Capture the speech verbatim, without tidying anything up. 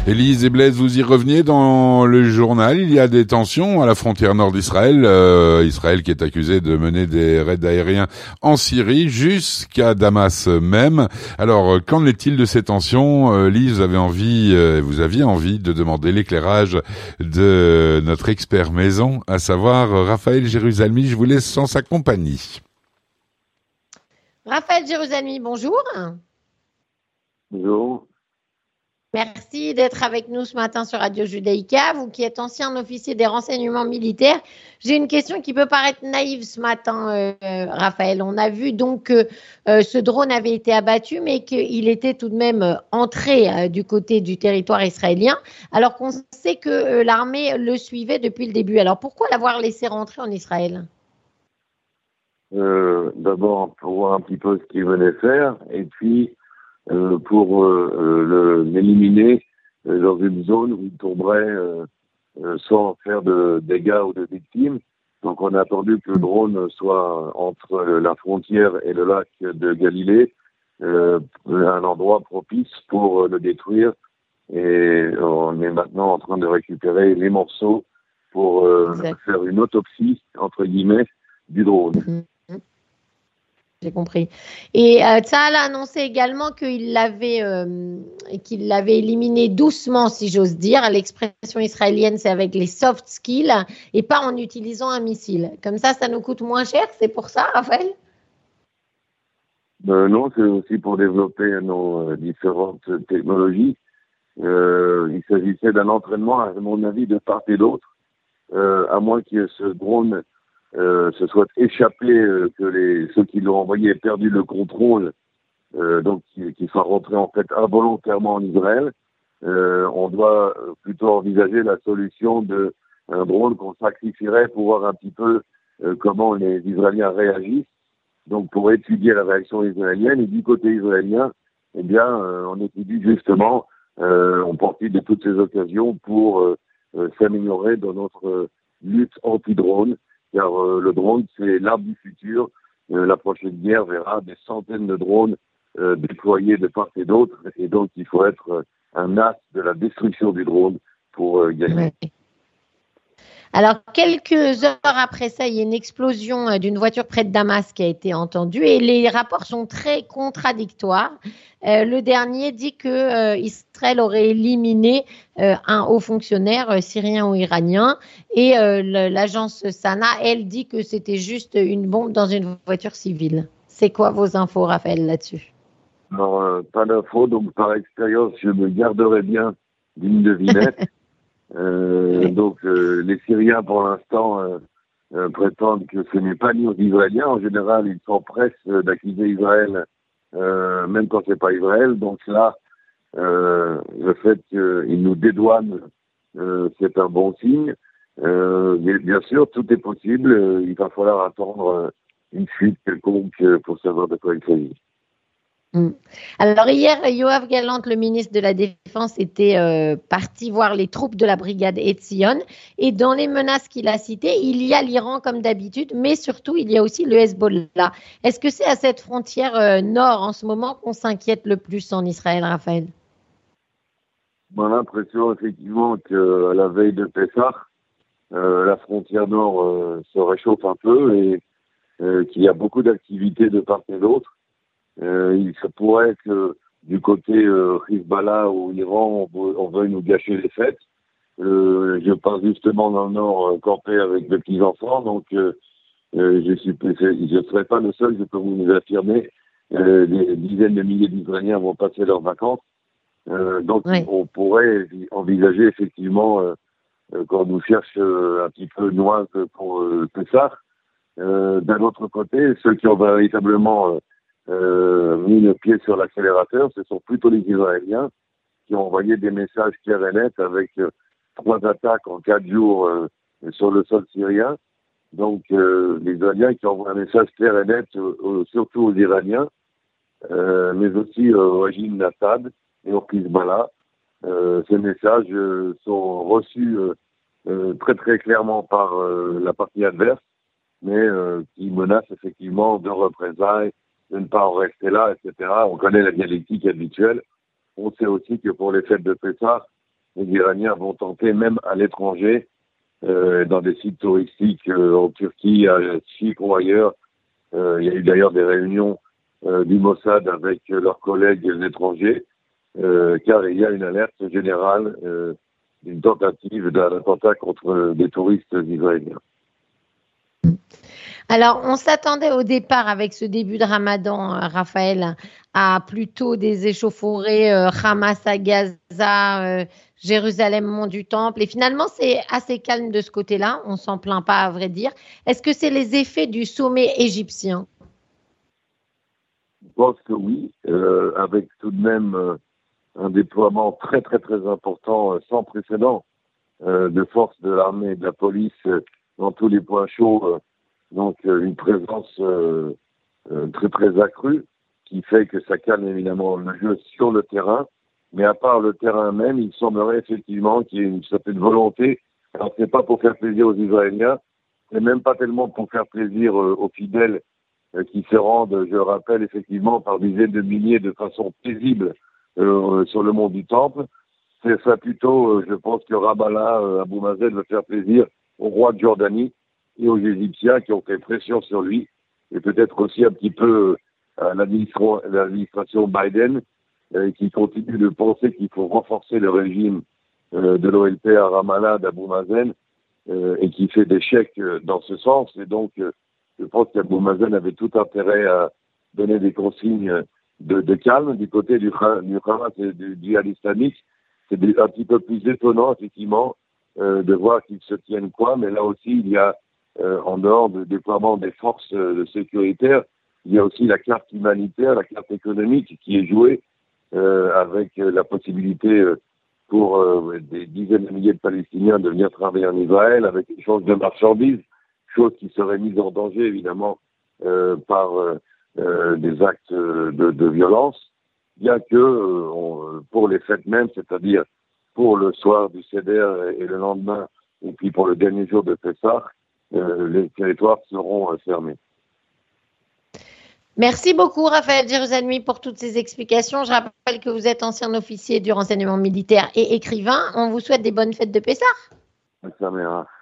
Élise et Blaise, vous y reveniez dans le journal. Il y a des tensions à la frontière nord d'Israël. Euh, Israël qui est accusé de mener des raids aériens en Syrie jusqu'à Damas même. Alors, qu'en est-il de ces tensions? euh, Élise, vous avez envie, euh, vous aviez envie de demander l'éclairage de notre expert maison, à savoir Raphaël Jérusalemi. Je vous laisse en sa compagnie. Raphaël Jérusalemi, bonjour. Bonjour. Merci d'être avec nous ce matin sur Radio Judaïka. Vous qui êtes ancien officier des renseignements militaires, j'ai une question qui peut paraître naïve ce matin, euh, Raphaël. On a vu donc que euh, ce drone avait été abattu, mais qu'il était tout de même euh, entré euh, du côté du territoire israélien, alors qu'on sait que euh, l'armée le suivait depuis le début. Alors pourquoi l'avoir laissé rentrer en Israël ? Euh, d'abord, pour voir un petit peu ce qu'il venait faire, et puis euh, pour euh, le, l'éliminer euh, dans une zone où il tomberait euh, euh, sans faire de dégâts ou de victimes. Donc on a attendu que le drone soit entre la frontière et le lac de Galilée, euh, un endroit propice pour le détruire. Et on est maintenant en train de récupérer les morceaux pour euh, faire une autopsie, entre guillemets, du drone. Mmh. J'ai compris. Et euh, Tsahal a annoncé également qu'il l'avait, euh, qu'il l'avait éliminé doucement, si j'ose dire. L'expression israélienne, c'est avec les soft skills et pas en utilisant un missile. Comme ça, ça nous coûte moins cher. C'est pour ça, Raphaël ? euh, Non, c'est aussi pour développer nos euh, différentes technologies. Euh, il s'agissait d'un entraînement, à mon avis, de part et d'autre, euh, à moins que ce drone Euh, se soit échappé, euh, que les, ceux qui l'ont envoyé aient perdu le contrôle, euh, donc qu'il qui soit rentré en fait involontairement en Israël. Euh, on doit plutôt envisager la solution de un drone qu'on sacrifierait pour voir un petit peu euh, comment les Israéliens réagissent. Donc pour étudier la réaction israélienne, et du côté israélien, eh bien, euh, on étudie justement, euh, on profite de toutes ces occasions pour euh, euh, s'améliorer dans notre euh, lutte anti-drone. Car euh, le drone, c'est l'arme du futur. Euh, la prochaine guerre verra des centaines de drones euh, déployés de part et d'autre. Et donc, il faut être euh, un as de la destruction du drone pour euh, gagner. Ouais. Alors, quelques heures après ça, il y a une explosion d'une voiture près de Damas qui a été entendue et les rapports sont très contradictoires. Euh, le dernier dit que euh, Israël aurait éliminé euh, un haut fonctionnaire euh, syrien ou iranien et euh, le, l'agence Sana, elle, dit que c'était juste une bombe dans une voiture civile. C'est quoi vos infos, Raphaël, là-dessus ? Alors, euh, pas d'infos, donc par expérience, je me garderai bien d'une devinette. Euh, oui. Donc, euh, les Syriens, pour l'instant, euh, euh, prétendent que ce n'est pas lié aux Israéliens. En général, ils s'empressent d'accuser Israël, euh, même quand c'est pas Israël. Donc là, euh, le fait qu'ils nous dédouanent, euh, c'est un bon signe. Euh, mais bien sûr, tout est possible. Euh, il va falloir attendre une fuite quelconque pour savoir de quoi il s'agit. Alors hier, Yoav Gallant, le ministre de la Défense, était euh, parti voir les troupes de la brigade Etzion. Et dans les menaces qu'il a citées, il y a l'Iran comme d'habitude, mais surtout, il y a aussi le Hezbollah. Est-ce que c'est à cette frontière euh, nord en ce moment qu'on s'inquiète le plus en Israël, Raphaël ? On a l'impression effectivement qu'à la veille de Pessah, euh, la frontière nord euh, se réchauffe un peu et euh, qu'il y a beaucoup d'activités de part et d'autre. Euh, il se pourrait que du côté euh, Hezbollah ou Iran, on, on veuille nous gâcher les fêtes. Euh, je pars justement dans le nord euh, camper avec mes petits-enfants, donc euh, euh, je suis, je ne serai pas le seul, je peux vous affirmer. Euh, des dizaines de milliers d'Israéliens vont passer leurs vacances. Euh, donc oui. On pourrait envisager effectivement euh, euh, qu'on nous cherche euh, un petit peu loin que pour euh, Pessah. Euh, d'un autre côté, ceux qui ont véritablement euh, Euh, mis le pied sur l'accélérateur, ce sont plutôt les Israéliens qui ont envoyé des messages clairs et nets avec euh, trois attaques en quatre jours euh, sur le sol syrien. Donc, euh, les Israéliens qui envoient un message clair et net, euh, surtout aux Iraniens, euh, mais aussi euh, au régime d'Assad et au Hezbollah. Euh, ces messages euh, sont reçus euh, euh, très très clairement par euh, la partie adverse, mais euh, qui menacent effectivement de représailles, de ne pas en rester là, et cetera. On connaît la dialectique habituelle. On sait aussi que pour les fêtes de Pessah, les Iraniens vont tenter, même à l'étranger, euh, dans des sites touristiques euh, en Turquie, à Chypre ou ailleurs. Euh, il y a eu d'ailleurs des réunions euh, du Mossad avec euh, leurs collègues étrangers, euh, car il y a une alerte générale euh, d'une tentative d'un attentat contre des touristes israéliens. Alors, on s'attendait au départ avec ce début de Ramadan, euh, Raphaël, à plutôt des échauffourées euh, Hamas à Gaza, euh, Jérusalem, Mont du Temple. Et finalement, c'est assez calme de ce côté-là. On s'en plaint pas, à vrai dire. Est-ce que c'est les effets du sommet égyptien? Je pense que oui, euh, avec tout de même euh, un déploiement très très très important, euh, sans précédent, euh, de forces de l'armée et de la police euh, dans tous les points chauds. Euh, donc euh, une présence euh, euh, très très accrue qui fait que ça calme évidemment le jeu sur le terrain. Mais à part le terrain même, il semblerait effectivement qu'il y ait une certaine volonté. Alors c'est pas pour faire plaisir aux Israéliens, et même pas tellement pour faire plaisir euh, aux fidèles euh, qui se rendent, je rappelle effectivement, par dizaines de milliers de façon paisible euh, sur le mont du Temple. C'est ça plutôt, euh, je pense que Ramallah, euh, Abou Mazen veut faire plaisir au roi de Jordanie et aux Égyptiens qui ont fait pression sur lui, et peut-être aussi un petit peu euh, à l'administration, l'administration Biden, euh, qui continue de penser qu'il faut renforcer le régime euh, de l'O L P à Ramallah d'Abou Mazen, euh, et qui fait des chèques euh, dans ce sens. Et donc, euh, je pense qu'Abou Mazen avait tout intérêt à donner des consignes de, de calme du côté du, du Hamas et du djihad islamique. C'est un petit peu plus étonnant, effectivement, euh, de voir qu'ils se tiennent quoi, mais là aussi, il y a, euh, en dehors du déploiement des forces euh, sécuritaires, il y a aussi la carte humanitaire, la carte économique qui est jouée, euh, avec euh, la possibilité euh, pour euh, des dizaines de milliers de Palestiniens de venir travailler en Israël, avec échange de marchandises, chose qui serait mise en danger, évidemment, euh, par euh, euh, des actes de, de violence. Bien que, euh, on, pour les fêtes mêmes, c'est-à-dire pour le soir du Seder et le lendemain, et puis pour le dernier jour de Pessah, euh, les territoires seront euh, fermés. Merci beaucoup, Raphaël Jérusalemi, pour toutes ces explications. Je rappelle que vous êtes ancien officier du renseignement militaire et écrivain. On vous souhaite des bonnes fêtes de Pessah. Merci,